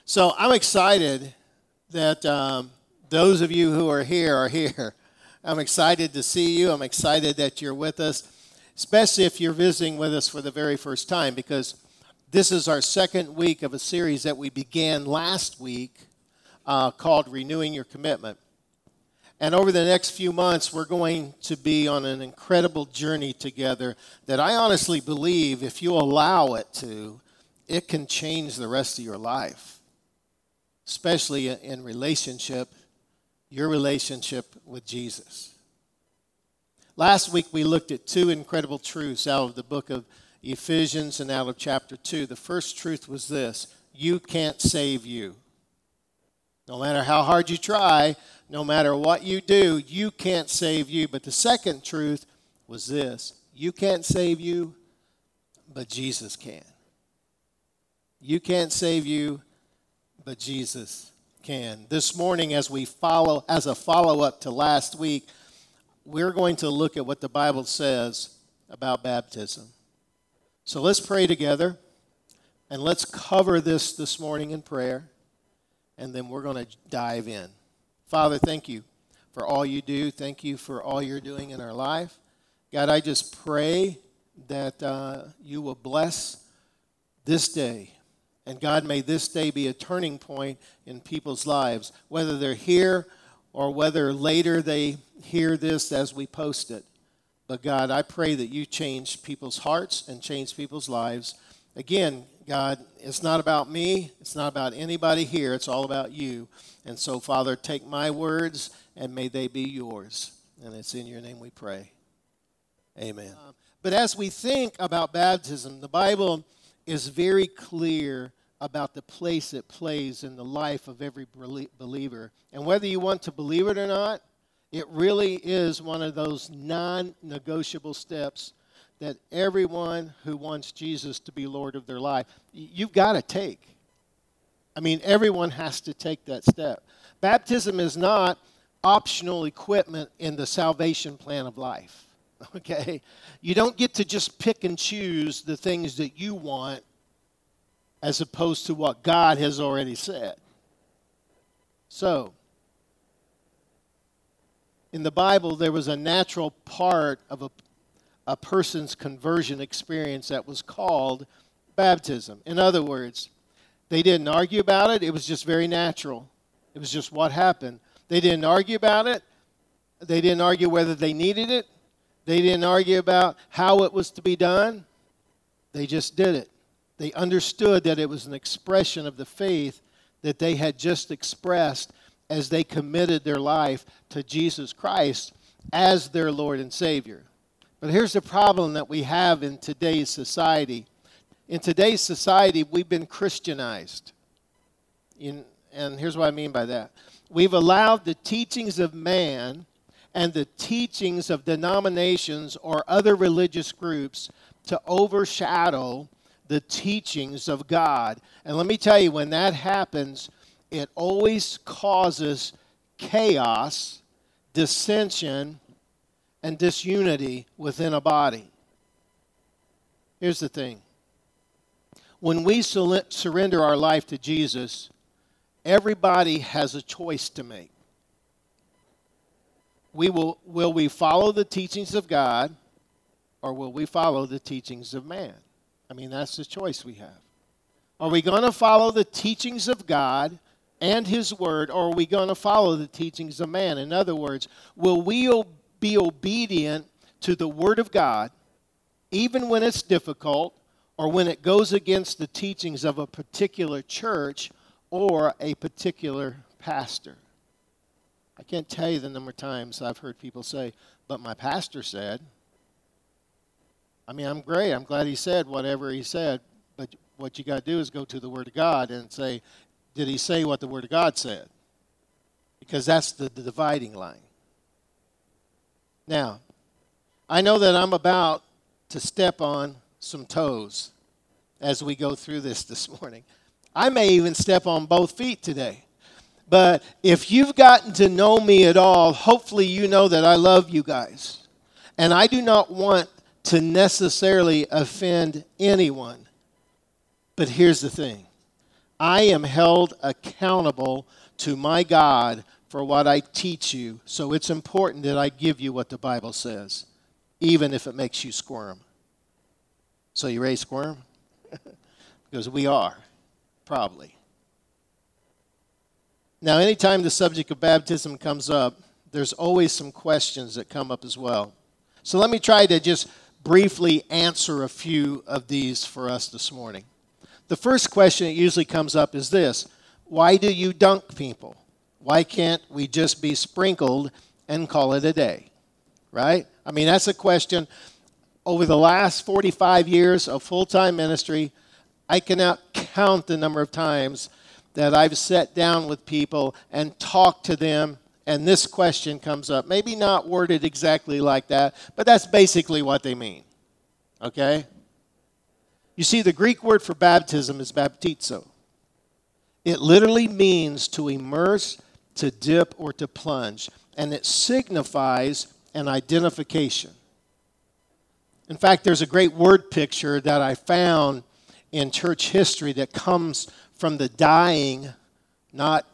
So I'm excited that those of you who are here are here. I'm excited to see you. I'm excited that you're with us, especially if you're visiting with us for the very first time, because this is our second week of a series that we began last week called Renewing Your Commitment. And over the next few months, we're going to be on an incredible journey together that I honestly believe, if you allow it to, it can change the rest of your life, especially in your relationship with Jesus. Last week, we looked at two incredible truths out of the book of Ephesians and out of chapter 2. The first truth was this: you can't save you. No matter how hard you try, no matter what you do, you can't save you. But the second truth was this: you can't save you, but Jesus can. You can't save you, but Jesus can. This morning, as a follow-up to last week, we're going to look at what the Bible says about baptism. So let's pray together, and let's cover this morning in prayer, and then we're going to dive in. Father, thank you for all you do. Thank you for all you're doing in our life. God, I just pray that you will bless this day. And God, may this day be a turning point in people's lives, whether they're here or whether later they hear this as we post it. But God, I pray that you change people's hearts and change people's lives. Again, God, it's not about me. It's not about anybody here. It's all about you. And so, Father, take my words and may they be yours. And it's in your name we pray. Amen. But as we think about baptism, the Bible is very clear about the place it plays in the life of every believer. And whether you want to believe it or not, it really is one of those non-negotiable steps that everyone who wants Jesus to be Lord of their life, you've got to take. I mean, everyone has to take that step. Baptism is not optional equipment in the salvation plan of life. Okay? You don't get to just pick and choose the things that you want as opposed to what God has already said. So, in the Bible, there was a natural part of a person's conversion experience that was called baptism. In other words, they didn't argue about it. It was just very natural. It was just what happened. They didn't argue about it. They didn't argue whether they needed it. They didn't argue about how it was to be done. They just did it. They understood that it was an expression of the faith that they had just expressed as they committed their life to Jesus Christ as their Lord and Savior. But here's the problem that we have in today's society. In today's society, we've been Christianized. And here's what I mean by that. We've allowed the teachings of man and the teachings of denominations or other religious groups to overshadow the teachings of God. And let me tell you, when that happens, it always causes chaos, dissension, and disunity within a body. Here's the thing. When we surrender our life to Jesus, everybody has a choice to make. Will we follow the teachings of God, or will we follow the teachings of man? I mean, that's the choice we have. Are we going to follow the teachings of God and His Word, or are we going to follow the teachings of man? In other words, will we be obedient to the Word of God, even when it's difficult, or when it goes against the teachings of a particular church or a particular pastor? I can't tell you the number of times I've heard people say, but my pastor said. I mean, I'm great. I'm glad he said whatever he said. But what you got to do is go to the Word of God and say, did he say what the Word of God said? Because that's the dividing line. Now, I know that I'm about to step on some toes as we go through this morning. I may even step on both feet today. But if you've gotten to know me at all, hopefully you know that I love you guys. And I do not want to necessarily offend anyone. But here's the thing. I am held accountable to my God for what I teach you, so it's important that I give you what the Bible says, even if it makes you squirm. So you ready to squirm? Because we are, probably. Now, anytime the subject of baptism comes up, there's always some questions that come up as well. So let me try to just briefly answer a few of these for us this morning. The first question that usually comes up is this: why do you dunk people? Why can't we just be sprinkled and call it a day? Right? I mean, that's a question. Over the last 45 years of full-time ministry, I cannot count the number of times that I've sat down with people and talked to them, and this question comes up. Maybe not worded exactly like that, but that's basically what they mean. Okay? You see, the Greek word for baptism is baptizo. It literally means to immerse, to dip, or to plunge, and it signifies an identification. In fact, there's a great word picture that I found in church history that comes from the dying, not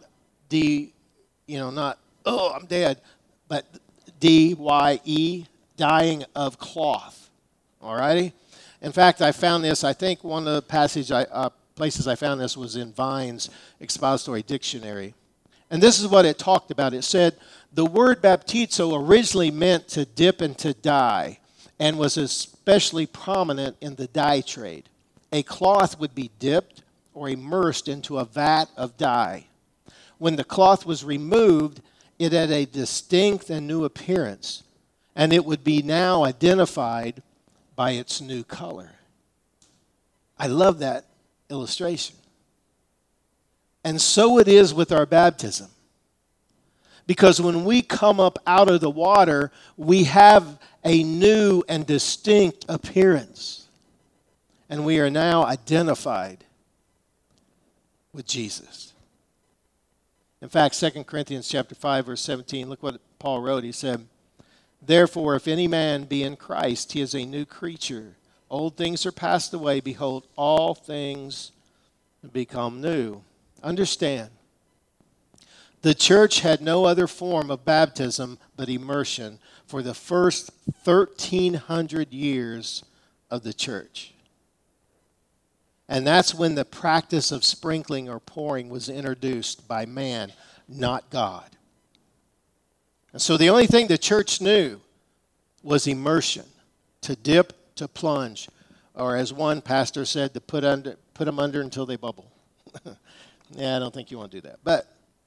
oh, I'm dead, but D-Y-E, dying of cloth. All righty? In fact, I found this, I think one of the places I found this was in Vine's Expository Dictionary. And this is what it talked about. It said, the word baptizo originally meant to dip and to dye, and was especially prominent in the dye trade. A cloth would be dipped or immersed into a vat of dye. When the cloth was removed, it had a distinct and new appearance, and it would be now identified by its new color. I love that illustration. And so it is with our baptism. Because when we come up out of the water, we have a new and distinct appearance. And we are now identified with Jesus. In fact, 2 Corinthians chapter 5, verse 17, look what Paul wrote. He said, therefore, if any man be in Christ, he is a new creature. Old things are passed away. Behold, all things become new. Understand, the church had no other form of baptism but immersion for the first 1,300 years of the church. And that's when the practice of sprinkling or pouring was introduced by man, not God. And so the only thing the church knew was immersion, to dip, to plunge, or as one pastor said, to put them under until they bubble. Yeah, I don't think you want to do that.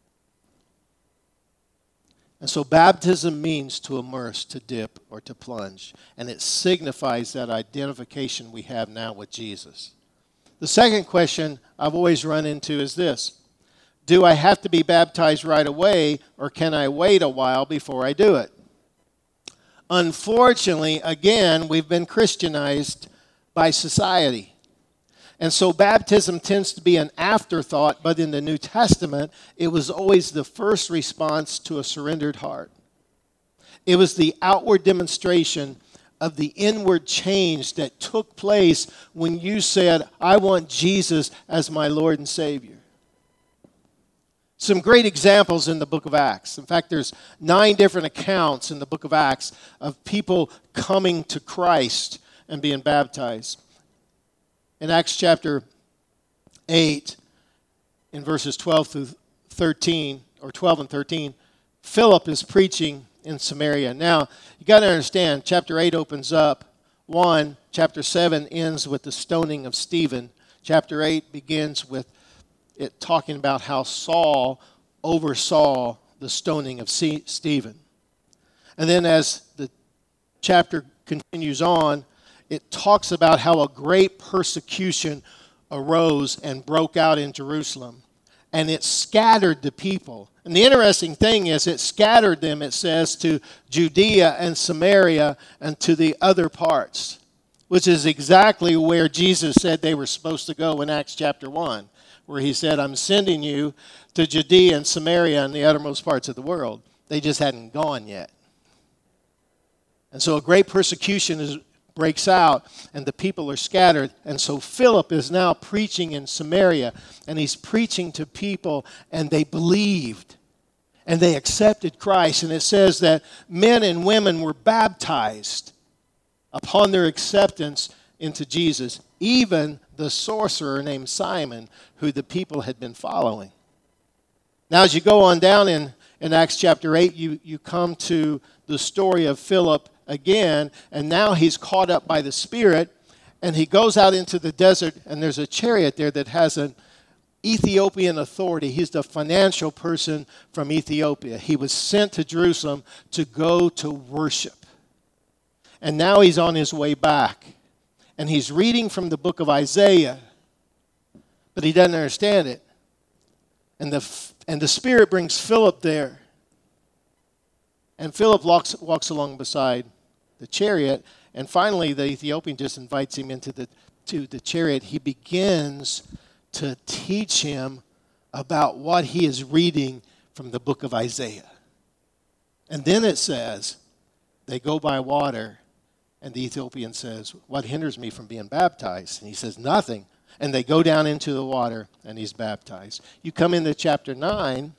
And so baptism means to immerse, to dip, or to plunge. And it signifies that identification we have now with Jesus. The second question I've always run into is this: do I have to be baptized right away, or can I wait a while before I do it? Unfortunately, again, we've been Christianized by society. And so baptism tends to be an afterthought, but in the New Testament, it was always the first response to a surrendered heart. It was the outward demonstration of the inward change that took place when you said, I want Jesus as my Lord and Savior. Some great examples in the book of Acts. In fact, there's 9 different accounts in the book of Acts of people coming to Christ and being baptized. In Acts chapter 8, in verses 12 through 13, or 12 and 13, Philip is preaching in Samaria. Now, you got to understand, chapter 8 opens up 1, chapter 7 ends with the stoning of Stephen. Chapter 8 begins with it talking about how Saul oversaw the stoning of Stephen. And then as the chapter continues on, it talks about how a great persecution arose and broke out in Jerusalem. And it scattered the people. And the interesting thing is it scattered them, it says, to Judea and Samaria and to the other parts, which is exactly where Jesus said they were supposed to go in Acts chapter 1, where he said, I'm sending you to Judea and Samaria and the uttermost parts of the world. They just hadn't gone yet. And so a great persecution breaks out, and the people are scattered. And so Philip is now preaching in Samaria, and he's preaching to people, and they believed, and they accepted Christ. And it says that men and women were baptized upon their acceptance into Jesus, even the sorcerer named Simon, who the people had been following. Now, as you go on down in Acts chapter 8, you come to the story of Philip again, and now he's caught up by the Spirit, and he goes out into the desert, and there's a chariot there that has an Ethiopian authority. He's the financial person from Ethiopia. He was sent to Jerusalem to go to worship. And now he's on his way back, and he's reading from the book of Isaiah, but he doesn't understand it. And the Spirit brings Philip there. And Philip walks along beside the chariot, and finally the Ethiopian just invites him into the chariot. He begins to teach him about what he is reading from the book of Isaiah. And then it says, they go by water, and the Ethiopian says, "What hinders me from being baptized?" And he says, "Nothing." And they go down into the water, and he's baptized. You come into chapter 9,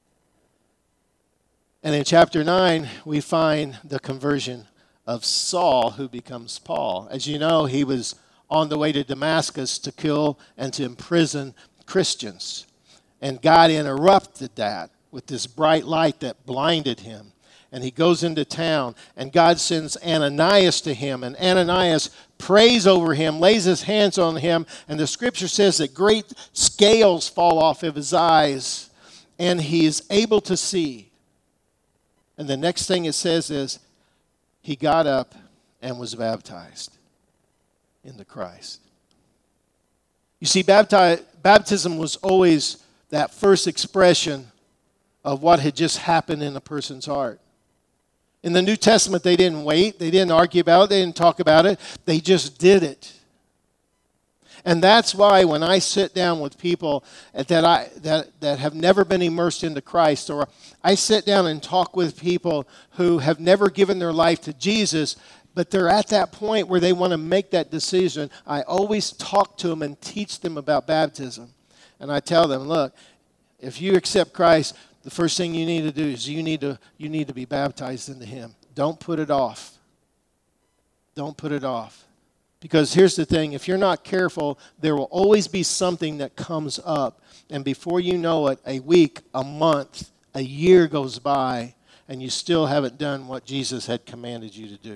and in chapter 9, we find the conversion of Saul, who becomes Paul. As you know, he was on the way to Damascus to kill and to imprison Christians. And God interrupted that with this bright light that blinded him. And he goes into town, and God sends Ananias to him. And Ananias prays over him, lays his hands on him, and the scripture says that great scales fall off of his eyes, and he is able to see. And the next thing it says is, he got up and was baptized into Christ. You see, baptism was always that first expression of what had just happened in a person's heart. In the New Testament, they didn't wait. They didn't argue about it. They didn't talk about it. They just did it. And that's why when I sit down with people that have never been immersed into Christ, or I sit down and talk with people who have never given their life to Jesus, but they're at that point where they want to make that decision, I always talk to them and teach them about baptism. And I tell them, look, if you accept Christ, the first thing you need to do is you need to be baptized into Him. Don't put it off. Don't put it off. Because here's the thing, if you're not careful, there will always be something that comes up. And before you know it, a week, a month, a year goes by, and you still haven't done what Jesus had commanded you to do.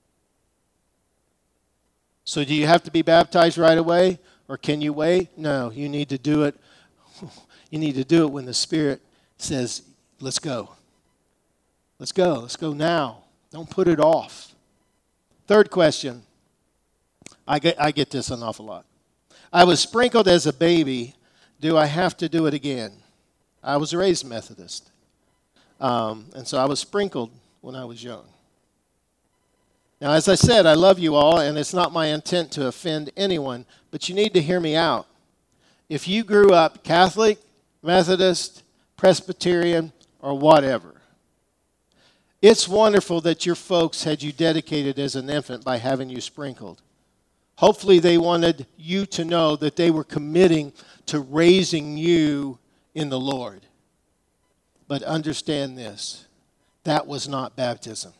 So do you have to be baptized right away? Or can you wait? No, you need to do it. You need to do it when the Spirit says, let's go. Let's go. Let's go now. Don't put it off. Third question. I get this an awful lot. I was sprinkled as a baby. Do I have to do it again? I was raised Methodist. And so I was sprinkled when I was young. Now, as I said, I love you all, and it's not my intent to offend anyone, but you need to hear me out. If you grew up Catholic, Methodist, Presbyterian, or whatever, it's wonderful that your folks had you dedicated as an infant by having you sprinkled. Hopefully they wanted you to know that they were committing to raising you in the Lord. But understand this, that was not baptism.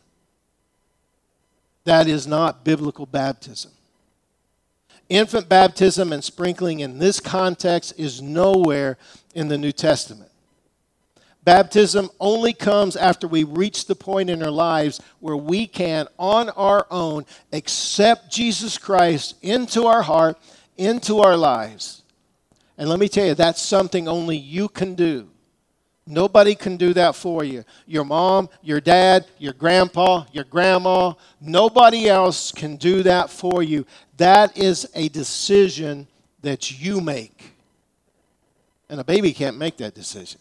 That is not biblical baptism. Infant baptism and sprinkling in this context is nowhere in the New Testament. Baptism only comes after we reach the point in our lives where we can, on our own, accept Jesus Christ into our heart, into our lives. And let me tell you, that's something only you can do. Nobody can do that for you. Your mom, your dad, your grandpa, your grandma, nobody else can do that for you. That is a decision that you make. And a baby can't make that decision.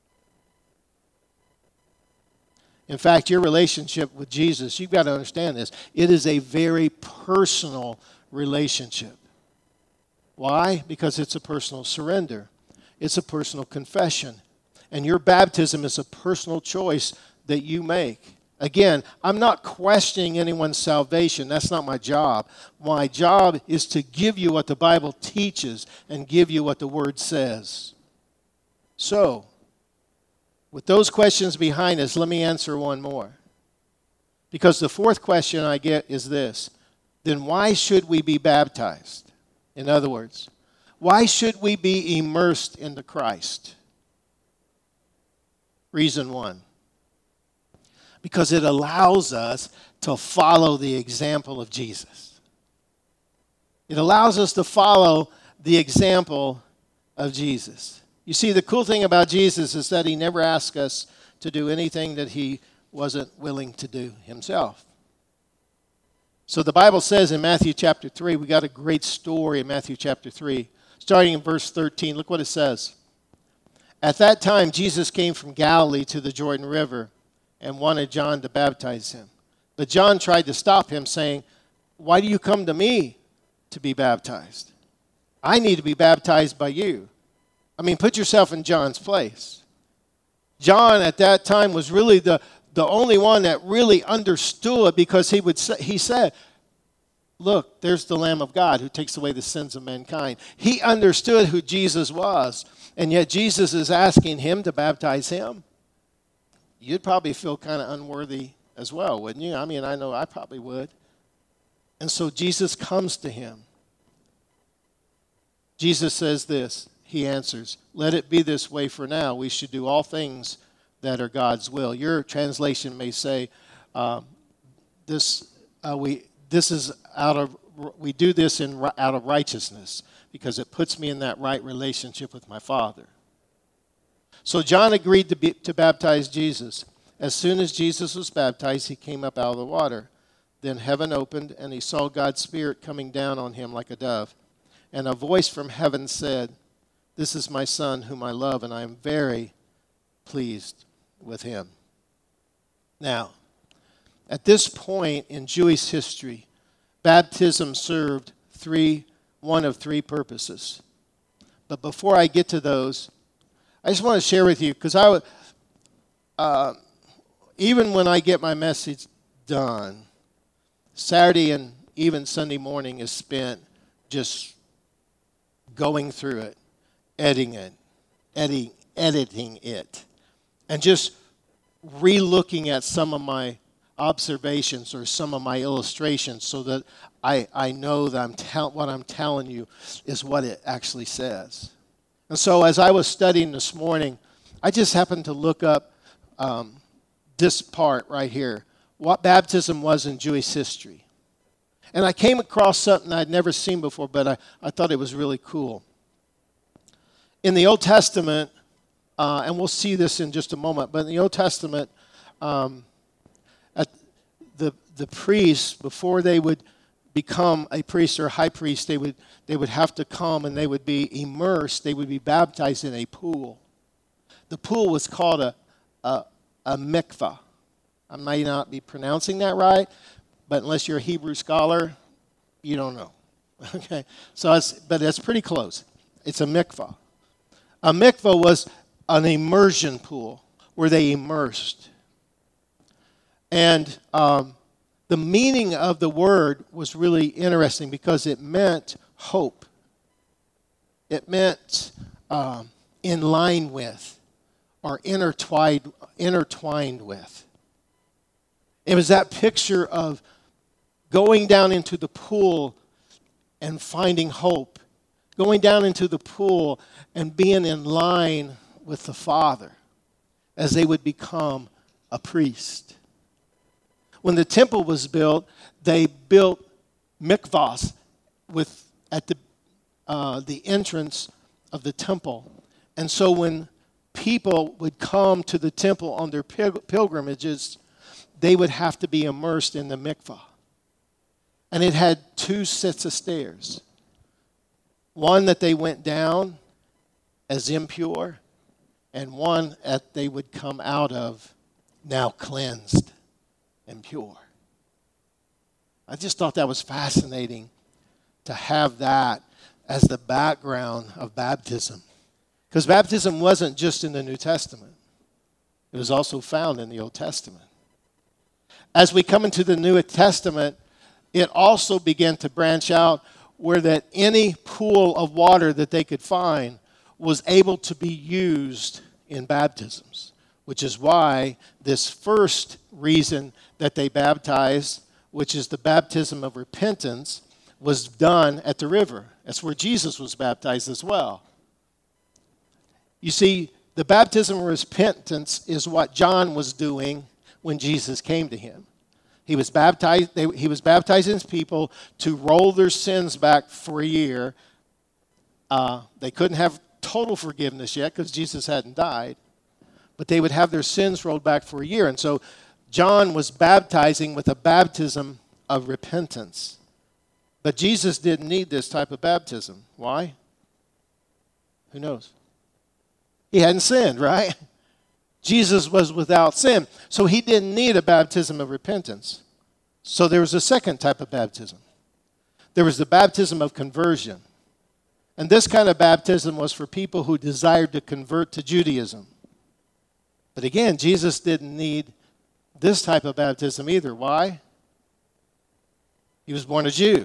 In fact, your relationship with Jesus, you've got to understand this, it is a very personal relationship. Why? Because it's a personal surrender. It's a personal confession. And your baptism is a personal choice that you make. Again, I'm not questioning anyone's salvation. That's not my job. My job is to give you what the Bible teaches and give you what the Word says. So, with those questions behind us, let me answer one more. Because the fourth question I get is this: then why should we be baptized? In other words, why should we be immersed into Christ? Reason one: because it allows us to follow the example of Jesus. It allows us to follow the example of Jesus. You see, the cool thing about Jesus is that he never asked us to do anything that he wasn't willing to do himself. So the Bible says in Matthew chapter 3, we got a great story in Matthew chapter 3, starting in verse 13. Look what it says. At that time, Jesus came from Galilee to the Jordan River and wanted John to baptize him. But John tried to stop him, saying, "Why do you come to me to be baptized? I need to be baptized by you." I mean, put yourself in John's place. John at that time was really the only one that really understood, because he said, "Look, there's the Lamb of God who takes away the sins of mankind." He understood who Jesus was, and yet Jesus is asking him to baptize him. You'd probably feel kind of unworthy as well, wouldn't you? I mean, I know I probably would. And so Jesus comes to him. Jesus says this. He answers, "Let it be this way for now. We should do all things that are God's will." Your translation may say, we do this out of righteousness, because it puts me in that right relationship with my Father. So John agreed to baptize Jesus. As soon as Jesus was baptized, he came up out of the water. Then heaven opened, and he saw God's Spirit coming down on him like a dove. And a voice from heaven said, "This is my Son whom I love, and I am very pleased with him." Now, at this point in Jewish history, baptism served one of three purposes. But before I get to those, I just want to share with you, because even when I get my message done, Saturday and even Sunday morning is spent just going through it, editing it, and just re-looking at some of my observations or some of my illustrations, so that I know that what I'm telling you is what it actually says. And so as I was studying this morning, I just happened to look up this part right here, what baptism was in Jewish history. And I came across something I'd never seen before, but I thought it was really cool. In the Old Testament, and we'll see this in just a moment, but in the Old Testament, the priests, before they would become a priest or high priest, they would have to come and they would be immersed, they would be baptized in a pool. The pool was called a mikvah. I may not be pronouncing that right, but unless you're a Hebrew scholar, you don't know. Okay, but it's pretty close. It's a mikvah. A mikvah was an immersion pool where they immersed. And the meaning of the word was really interesting, because it meant hope. It meant in line with, or intertwined with. It was that picture of going down into the pool and finding hope, going down into the pool and being in line with the Father as they would become a priest. When the temple was built, they built mikvahs at the entrance of the temple. And so when people would come to the temple on their pilgrimages, they would have to be immersed in the mikvah. And it had two sets of stairs. One that they went down as impure, and one that they would come out of now cleansed and pure. I just thought that was fascinating to have that as the background of baptism. Because baptism wasn't just in the New Testament. It was also found in the Old Testament. As we come into the New Testament, it also began to branch out where that any pool of water that they could find was able to be used in baptisms, which is why this first reason that they baptized, which is the baptism of repentance, was done at the river. That's where Jesus was baptized as well. You see, the baptism of repentance is what John was doing when Jesus came to him. He was baptizing his people to roll their sins back for a year. They couldn't have total forgiveness yet because Jesus hadn't died, but they would have their sins rolled back for a year. And so John was baptizing with a baptism of repentance. But Jesus didn't need this type of baptism. Why? Who knows? He hadn't sinned, right? Jesus was without sin, so he didn't need a baptism of repentance. So there was a second type of baptism. There was the baptism of conversion. And this kind of baptism was for people who desired to convert to Judaism. But again, Jesus didn't need this type of baptism either. Why? He was born a Jew.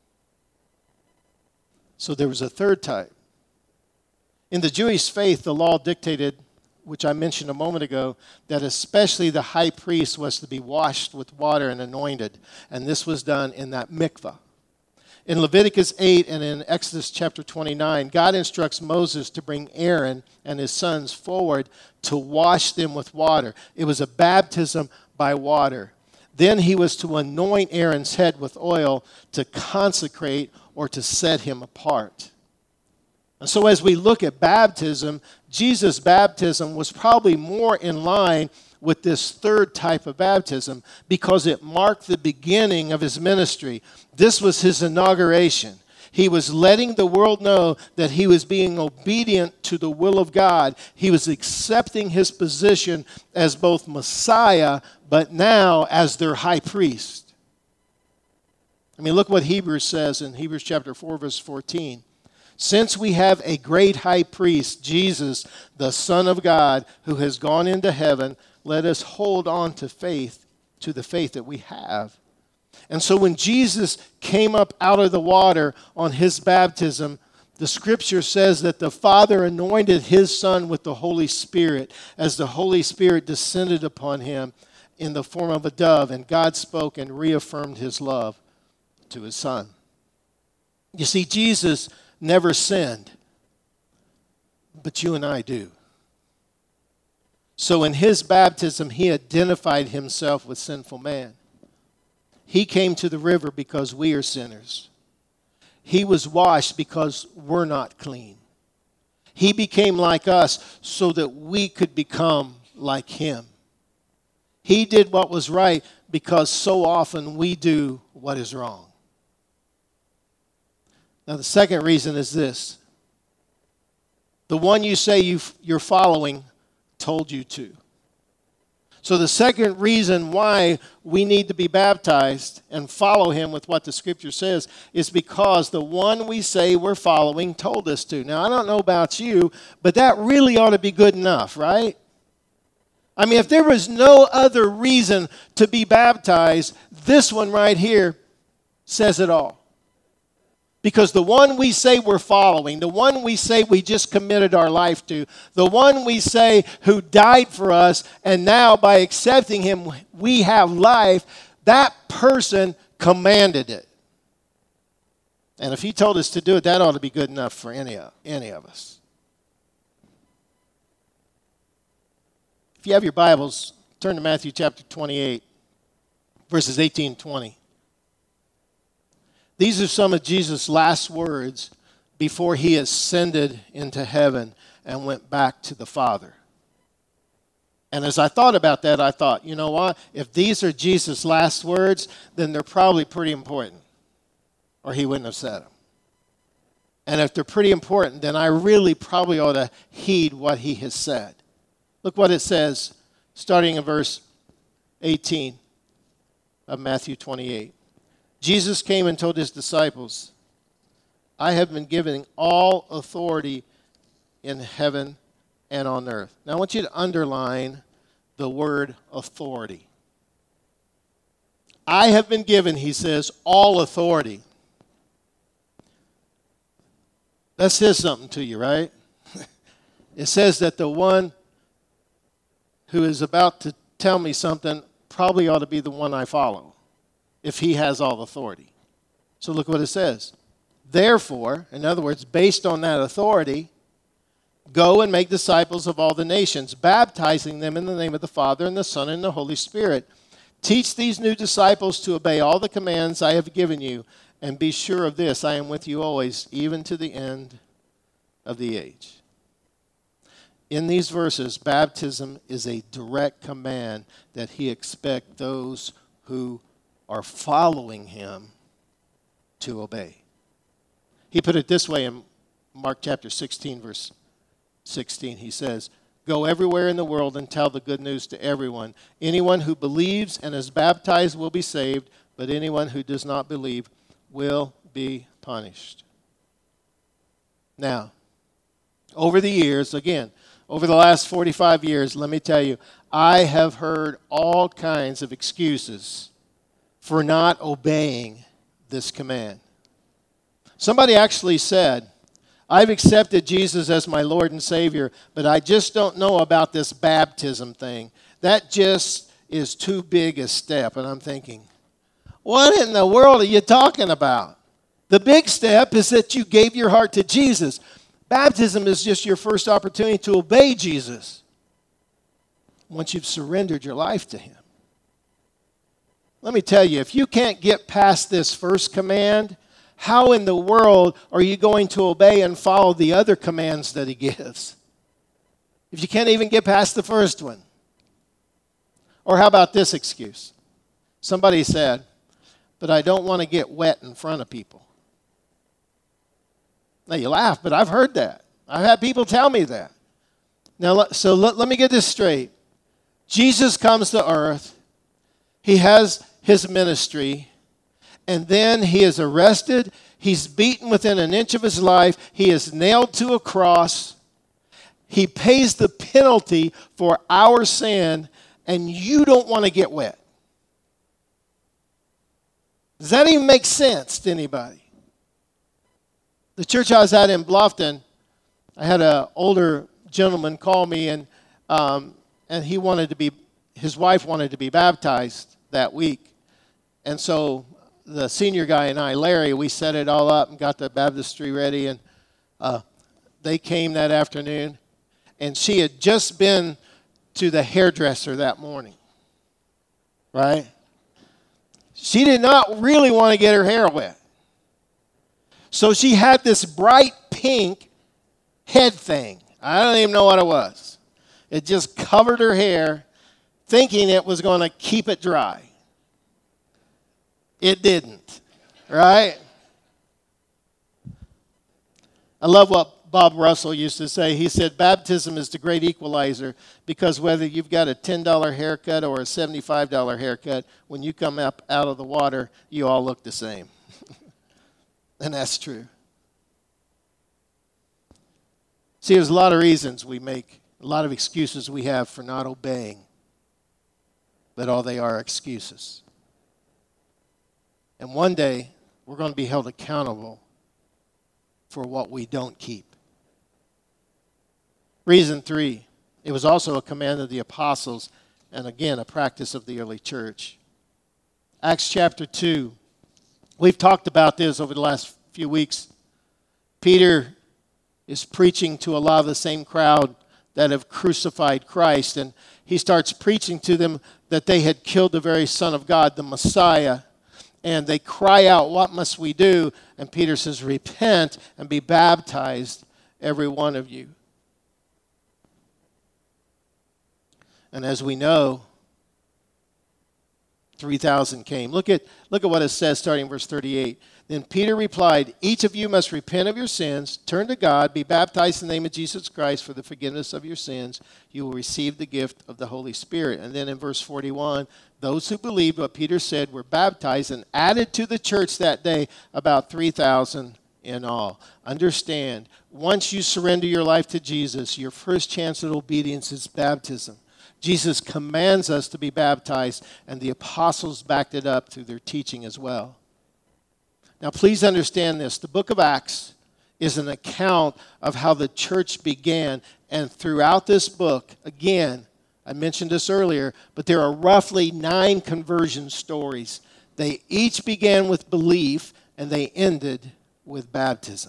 So there was a third type. In the Jewish faith, the law dictated, which I mentioned a moment ago, that especially the high priest was to be washed with water and anointed. And this was done in that mikvah. In Leviticus 8 and in Exodus chapter 29, God instructs Moses to bring Aaron and his sons forward to wash them with water. It was a baptism by water. Then he was to anoint Aaron's head with oil to consecrate or to set him apart. And so as we look at baptism, Jesus' baptism was probably more in line with this third type of baptism because it marked the beginning of his ministry. This was his inauguration. He was letting the world know that he was being obedient to the will of God. He was accepting his position as both Messiah, but now as their high priest. I mean, look what Hebrews says in Hebrews chapter 4, verse 14. Since we have a great high priest, Jesus, the Son of God, who has gone into heaven, let us hold on to the faith that we have. And so when Jesus came up out of the water on his baptism, the scripture says that the Father anointed his Son with the Holy Spirit as the Holy Spirit descended upon him in the form of a dove, and God spoke and reaffirmed his love to his Son. You see, Jesus never sinned, but you and I do. So in his baptism, he identified himself with sinful man. He came to the river because we are sinners. He was washed because we're not clean. He became like us so that we could become like him. He did what was right because so often we do what is wrong. Now, the second reason is this. The one you say you're following told you to. So the second reason why we need to be baptized and follow him with what the scripture says is because the one we say we're following told us to. Now, I don't know about you, but that really ought to be good enough, right? I mean, if there was no other reason to be baptized, this one right here says it all. Because the one we say we're following, the one we say we just committed our life to, the one we say who died for us, and now by accepting him we have life, that person commanded it. And if he told us to do it, that ought to be good enough for any of us. If you have your Bibles, turn to Matthew chapter 28, verses 18 and 20. These are some of Jesus' last words before he ascended into heaven and went back to the Father. And as I thought about that, I thought, you know what? If these are Jesus' last words, then they're probably pretty important, or he wouldn't have said them. And if they're pretty important, then I really probably ought to heed what he has said. Look what it says, starting in verse 18 of Matthew 28. Jesus came and told his disciples, I have been given all authority in heaven and on earth. Now I want you to underline the word authority. I have been given, he says, all authority. That says something to you, right? It says that the one who is about to tell me something probably ought to be the one I follow, if he has all authority. So look what it says. Therefore, in other words, based on that authority, go and make disciples of all the nations, baptizing them in the name of the Father and the Son and the Holy Spirit. Teach these new disciples to obey all the commands I have given you, and be sure of this, I am with you always, even to the end of the age. In these verses, baptism is a direct command that he expects those who are following him to obey. He put it this way in Mark chapter 16, verse 16. He says, go everywhere in the world and tell the good news to everyone. Anyone who believes and is baptized will be saved, but anyone who does not believe will be punished. Now, over the years, again, over the last 45 years, let me tell you, I have heard all kinds of excuses for not obeying this command. Somebody actually said, I've accepted Jesus as my Lord and Savior, but I just don't know about this baptism thing. That just is too big a step. And I'm thinking, what in the world are you talking about? The big step is that you gave your heart to Jesus. Baptism is just your first opportunity to obey Jesus once you've surrendered your life to him. Let me tell you, if you can't get past this first command, how in the world are you going to obey and follow the other commands that he gives? If you can't even get past the first one. Or how about this excuse? Somebody said, but I don't want to get wet in front of people. Now you laugh, but I've heard that. I've had people tell me that. Now, so let me get this straight. Jesus comes to earth. He has his ministry. And then he is arrested. He's beaten within an inch of his life. He is nailed to a cross. He pays the penalty for our sin, and you don't want to get wet. Does that even make sense to anybody? The church I was at in Bluffton, I had an older gentleman call me, and he wanted to be, his wife wanted to be baptized that week. And so the senior guy and I, Larry, we set it all up and got the baptistry ready, and they came that afternoon, and she had just been to the hairdresser that morning, right? She did not really want to get her hair wet. So she had this bright pink head thing. I don't even know what it was. It just covered her hair, thinking it was going to keep it dry. It didn't, right? I love what Bob Russell used to say. He said, baptism is the great equalizer, because whether you've got a $10 haircut or a $75 haircut, when you come up out of the water, you all look the same. And that's true. See, there's a lot of reasons we make, a lot of excuses we have for not obeying, but all they are excuses. And one day, we're going to be held accountable for what we don't keep. Reason 3, it was also a command of the apostles, and again, a practice of the early church. Acts chapter 2. We've talked about this over the last few weeks. Peter is preaching to a lot of the same crowd that have crucified Christ, and he starts preaching to them that they had killed the very Son of God, the Messiah. And they cry out, what must we do? And Peter says, repent and be baptized, every one of you. And as we know, 3,000 came. Look at what it says starting in verse 38. Then Peter replied, each of you must repent of your sins, turn to God, be baptized in the name of Jesus Christ for the forgiveness of your sins. You will receive the gift of the Holy Spirit. And then in verse 41, those who believed what Peter said were baptized and added to the church that day about 3,000 in all. Understand, once you surrender your life to Jesus, your first chance at obedience is baptism. Jesus commands us to be baptized, and the apostles backed it up through their teaching as well. Now, please understand this. The book of Acts is an account of how the church began, and throughout this book, again, I mentioned this earlier, but there are roughly 9 conversion stories. They each began with belief, and they ended with baptism,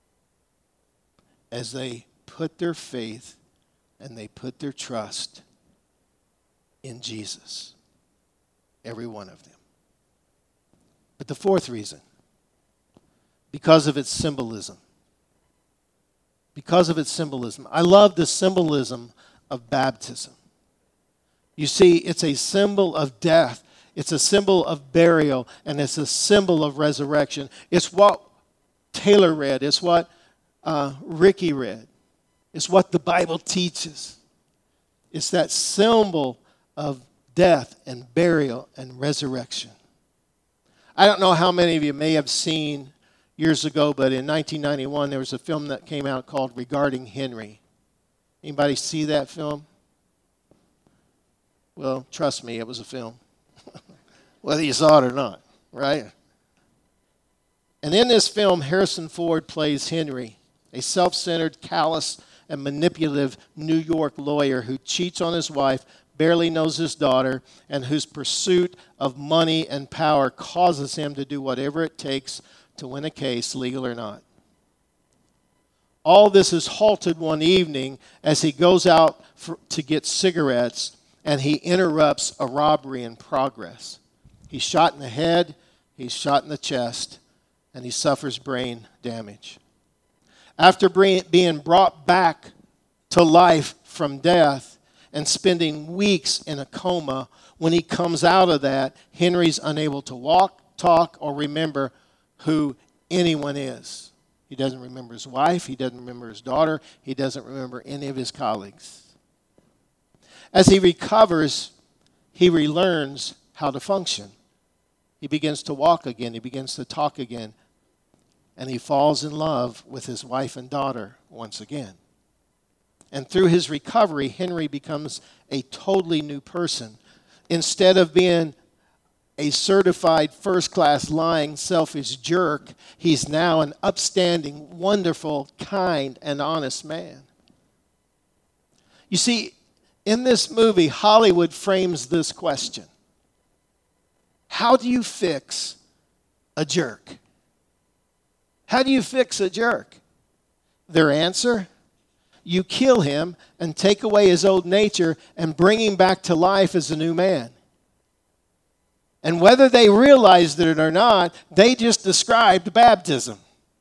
as they put their faith and they put their trust in Jesus, every one of them. But the fourth reason, because of its symbolism. Because of its symbolism. I love the symbolism of baptism. You see, it's a symbol of death. It's a symbol of burial, and it's a symbol of resurrection. It's what Taylor read. It's what Ricky read. It's what the Bible teaches. It's that symbol of death and burial and resurrection. I don't know how many of you may have seen years ago, but in 1991 there was a film that came out called Regarding Henry. Anybody see that film? Well, trust me, it was a film. Whether you saw it or not, right? And in this film, Harrison Ford plays Henry, a self-centered, callous, and manipulative New York lawyer who cheats on his wife, barely knows his daughter, and whose pursuit of money and power causes him to do whatever it takes to win a case, legal or not. All this is halted one evening as he goes out to get cigarettes, and he interrupts a robbery in progress. He's shot in the head, he's shot in the chest, and he suffers brain damage. After being brought back to life from death and spending weeks in a coma, when he comes out of that, Henry's unable to walk, talk, or remember who anyone is. He doesn't remember his wife, he doesn't remember his daughter, he doesn't remember any of his colleagues. As he recovers, he relearns how to function. He begins to walk again, he begins to talk again, and he falls in love with his wife and daughter once again. And through his recovery, Henry becomes a totally new person. Instead of being a certified first-class lying, selfish jerk, he's now an upstanding, wonderful, kind, and honest man. You see, in this movie, Hollywood frames this question. How do you fix a jerk? How do you fix a jerk? Their answer? You kill him and take away his old nature and bring him back to life as a new man. And whether they realized it or not, they just described baptism.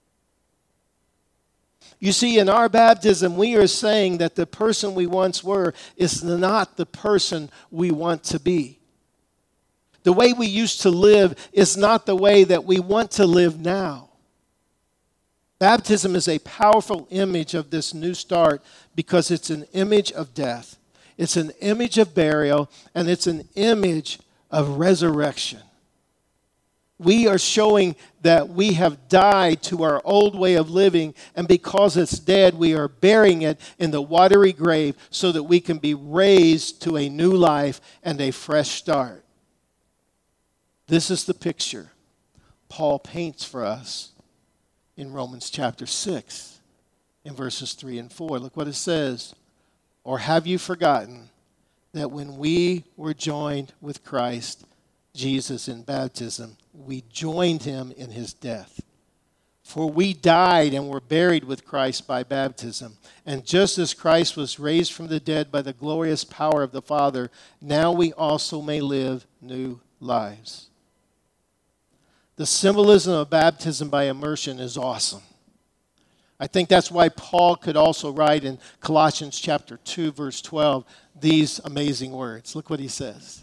You see, in our baptism, we are saying that the person we once were is not the person we want to be. The way we used to live is not the way that we want to live now. Baptism is a powerful image of this new start because it's an image of death. It's an image of burial, and it's an image of resurrection. We are showing that we have died to our old way of living, and because it's dead, we are burying it in the watery grave so that we can be raised to a new life and a fresh start. This is the picture Paul paints for us in Romans chapter 6, in verses 3 and 4. Look what it says. Or have you forgotten that when we were joined with Christ Jesus in baptism, we joined him in his death? For we died and were buried with Christ by baptism. And just as Christ was raised from the dead by the glorious power of the Father, now we also may live new lives. The symbolism of baptism by immersion is awesome. I think that's why Paul could also write in Colossians chapter 2, verse 12, these amazing words. Look what he says.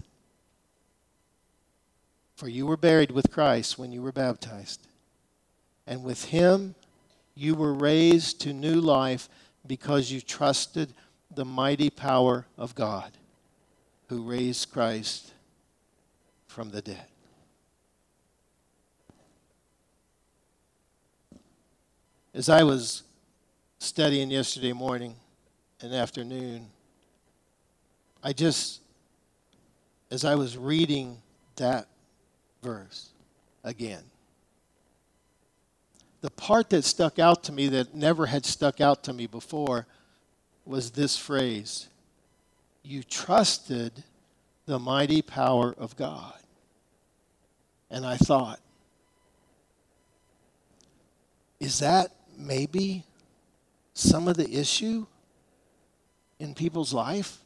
For you were buried with Christ when you were baptized, and with him you were raised to new life because you trusted the mighty power of God who raised Christ from the dead. As I was studying yesterday morning and afternoon, as I was reading that verse again, the part that stuck out to me that never had stuck out to me before was this phrase: you trusted the mighty power of God. And I thought, is that maybe some of the issue in people's life?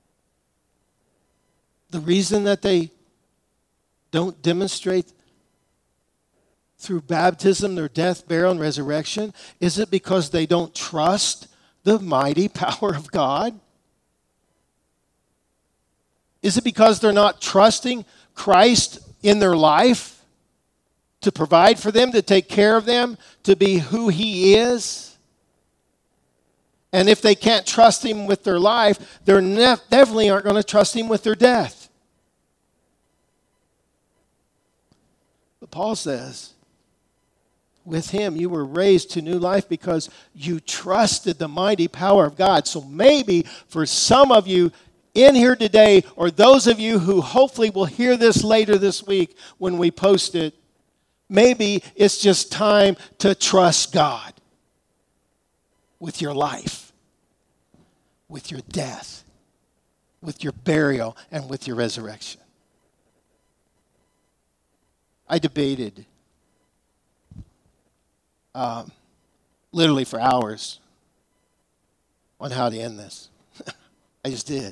The reason that they don't demonstrate through baptism their death, burial, and resurrection? Is it because they don't trust the mighty power of God? Is it because they're not trusting Christ in their life to provide for them, to take care of them, to be who He is? And if they can't trust Him with their life, they definitely aren't going to trust Him with their death. But Paul says, with Him you were raised to new life because you trusted the mighty power of God. So maybe for some of you in here today, or those of you who hopefully will hear this later this week when we post it, maybe it's just time to trust God with your life, with your death, with your burial, and with your resurrection. I debated literally for hours on how to end this. I just did.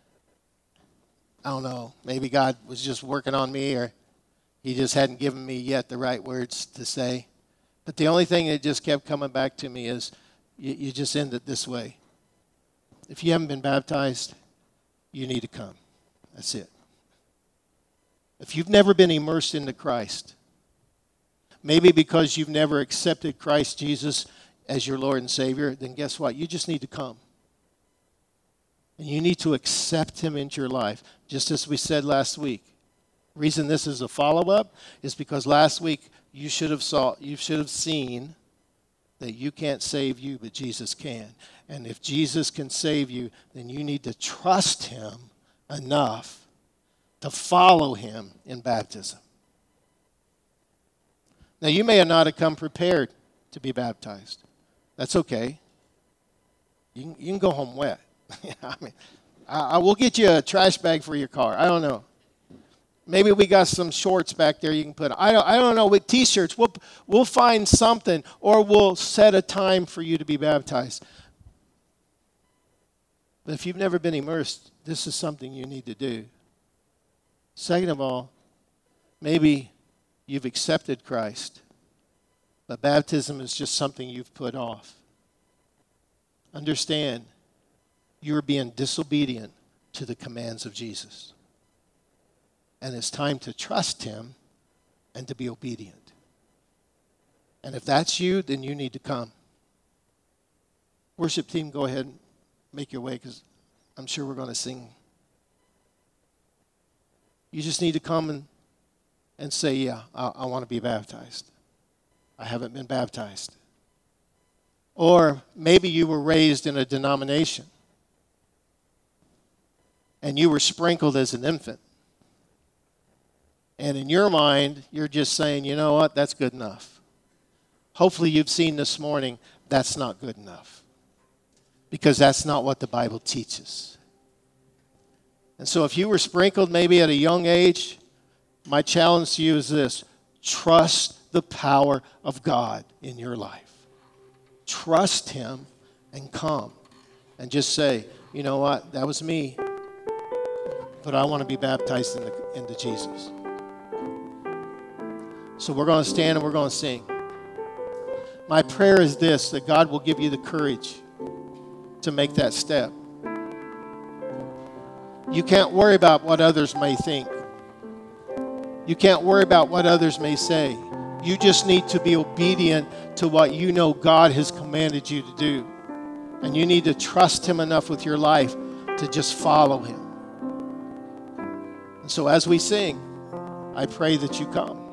I don't know. Maybe God was just working on me, or He just hadn't given me yet the right words to say. But the only thing that just kept coming back to me is you just end it this way. If you haven't been baptized, you need to come. That's it. If you've never been immersed into Christ, maybe because you've never accepted Christ Jesus as your Lord and Savior, then guess what? You just need to come. And you need to accept Him into your life, just as we said last week. The reason this is a follow-up is because last week you should have seen that you can't save you, but Jesus can. And if Jesus can save you, then you need to trust Him enough to follow Him in baptism. Now, you may not have come prepared to be baptized. That's okay. You can go home wet. I mean, I will get you a trash bag for your car. I don't know. Maybe we got some shorts back there you can put. I don't know, with T-shirts. We'll find something, or we'll set a time for you to be baptized. But if you've never been immersed, this is something you need to do. Second of all, maybe you've accepted Christ, but baptism is just something you've put off. Understand, you're being disobedient to the commands of Jesus. And it's time to trust Him and to be obedient. And if that's you, then you need to come. Worship team, go ahead and make your way, because I'm sure we're going to sing. You just need to come and say, yeah, I want to be baptized. I haven't been baptized. Or maybe you were raised in a denomination and you were sprinkled as an infant. And in your mind, you're just saying, you know what, that's good enough. Hopefully you've seen this morning, that's not good enough. Because that's not what the Bible teaches. And so if you were sprinkled maybe at a young age, my challenge to you is this: trust the power of God in your life. Trust Him and come. And just say, you know what, that was me, but I want to be baptized into Jesus. So we're going to stand and we're going to sing. My prayer is this: that God will give you the courage to make that step. You can't worry about what others may think. You can't worry about what others may say. You just need to be obedient to what you know God has commanded you to do. And you need to trust Him enough with your life to just follow Him. And so as we sing, I pray that you come.